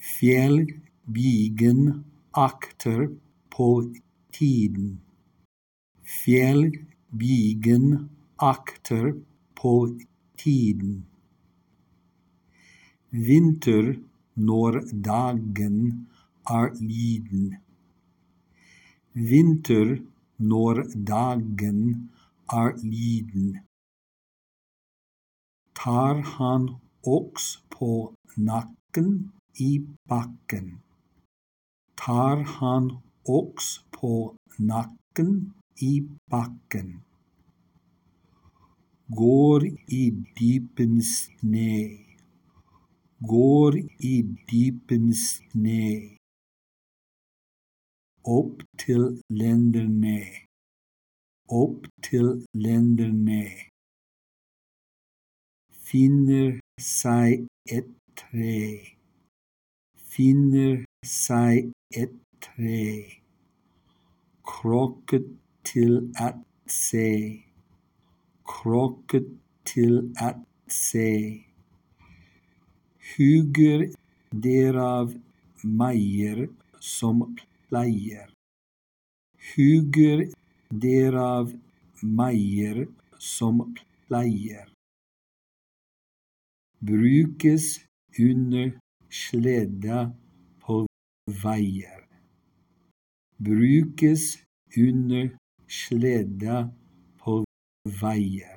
Fjellbigen akter på tiden. Fjellbigen akter på tiden. Vinter når dagen liden. Vinter når dagen liden. Tar han oks på nakken i bakken. Tar han oks på nakken i bakken. Går i dypen sne. Går i dypen sne. Opp til lenderne. Opp til lenderne. Finner seg et tre. Finner seg et tre. Krokket til at se. Krokket til at se. Huger derav meier som pleier. Huger derav meier som pleier. Brukes under sledda på veier. Brukes under sledda på veier.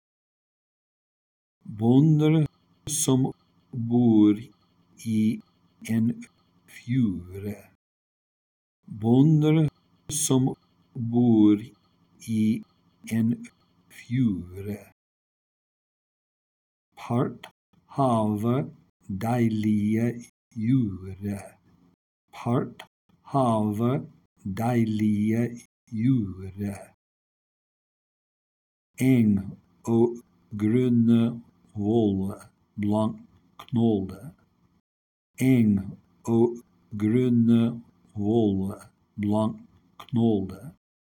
Bonder som bor i en fjorde. Bonder som bor i en fjorde. Part havet deilige jorde. Part havet deilige jorde. Eng og grønne volle blank knolde. Eng og grønne volle blank knolde.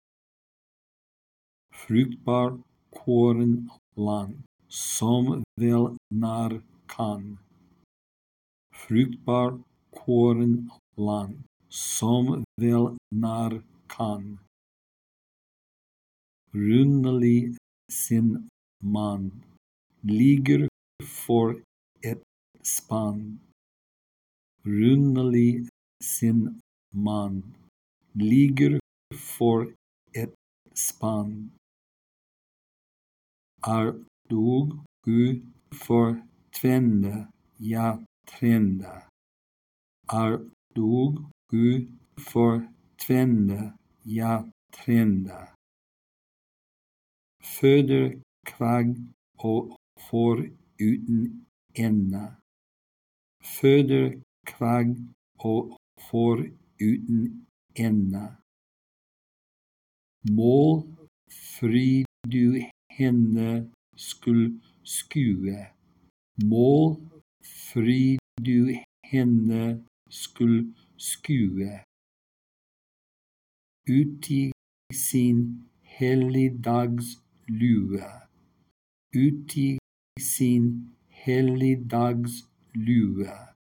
Fruktbar kornland som vel nær kan. Fruktbar kornland som vel nær kan. Rundelig sin mann ligger for et spann. Rundelig sin mann ligger for et spann. Dog for tvende, ja trende. Dog for tvende, ja trende. Føder kvagg og får uten ende. Føder kvagg og får uten ende. Mål fri du henne skulle skue. Mål fri du henne skulle skue. Uti sin helligdagslue. Uti sin helligdagslue.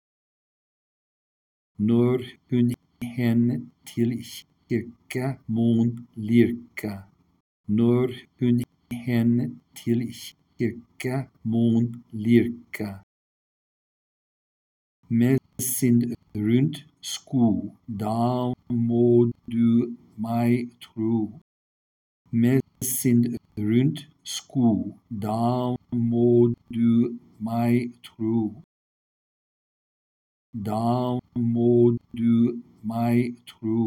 Når hun hen til kirke mon lirke. Når hun hen til kirke mon lirke. Med sin rundt sko, da må du meg tro. Med sin rundt sko, da må du meg tro. Da må du meg tro.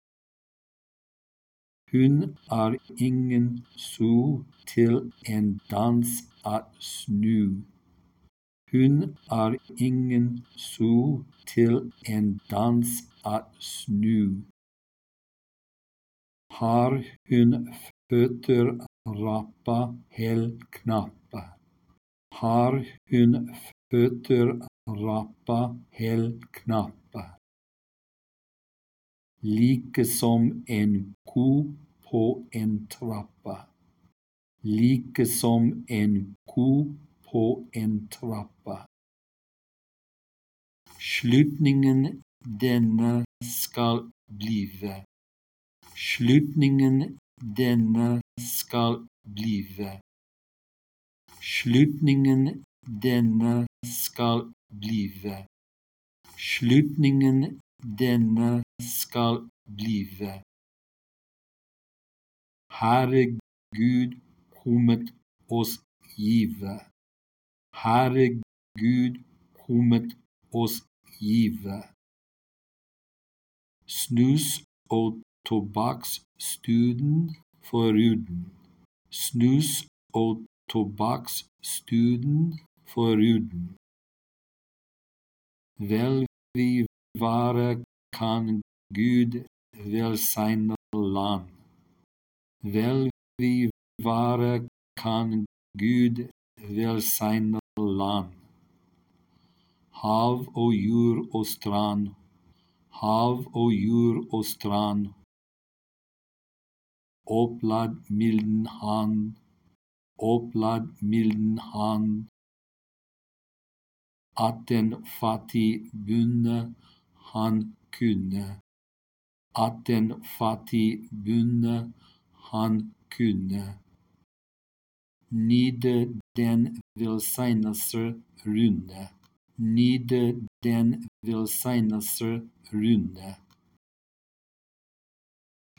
Hun ingen so til en dans at snu. Hun ingen so til en dans at snu. Har hun føtter rappa hel knappe. Har hun føtter rappa hel knappe. Like som en ko på en trappe. Like som en ko på en trappe. Slutningen denne skal blive. Slutningen denne skal blive. Slutningen denne skal blive. Slutningen denne skal blive. Herre Gud kommet oss give. Herre Gud kommet oss give. Snus og tobakksstuden foruden. Snus og tobakksstuden foruden. Vel vi være kan Gud velsigne land. Vel vi være kan Gud velsigne land. Hav og jord og strand. Hav og jord og strand. Opplad milden hand. Opplad milden hand. At den fattige bunne han kunne. At den fattige bunne han kunne. Nyde den velsignelse runde. Nyde den velsignelse runde.